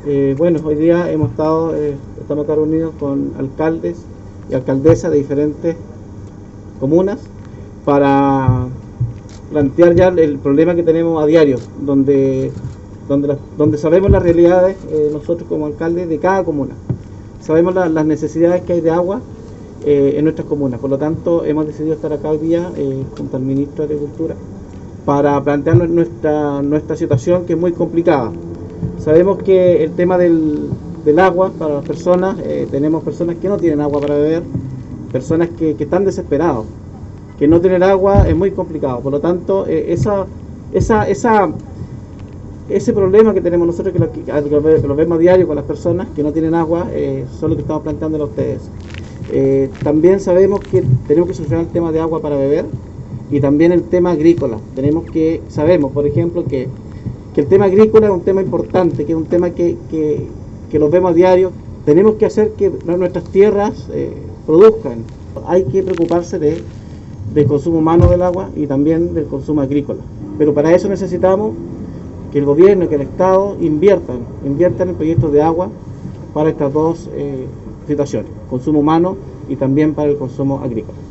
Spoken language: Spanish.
Bueno, hoy día estamos acá reunidos con alcaldes y alcaldesas de diferentes comunas para plantear ya el problema que tenemos a diario, donde sabemos las realidades, nosotros como alcaldes de cada comuna. Sabemos las necesidades que hay de agua en nuestras comunas. Por lo tanto, hemos decidido estar acá hoy día junto al ministro de Agricultura para plantearnos nuestra situación, que es muy complicada. Sabemos que el tema del agua para las personas, tenemos personas que no tienen agua para beber, personas que están desesperados, que no tener agua es muy complicado. Por lo tanto, ese problema que tenemos nosotros, que lo vemos a diario con las personas que no tienen agua, son lo que estamos planteándole a ustedes. También sabemos que tenemos que solucionar el tema de agua para beber y también el tema agrícola. Sabemos, por ejemplo, que el tema agrícola es un tema importante, que es un tema que lo vemos a diario. Tenemos que hacer que nuestras tierras produzcan. Hay que preocuparse del consumo humano del agua y también del consumo agrícola. Pero para eso necesitamos que el gobierno y que el Estado inviertan en proyectos de agua para estas dos situaciones, consumo humano y también para el consumo agrícola.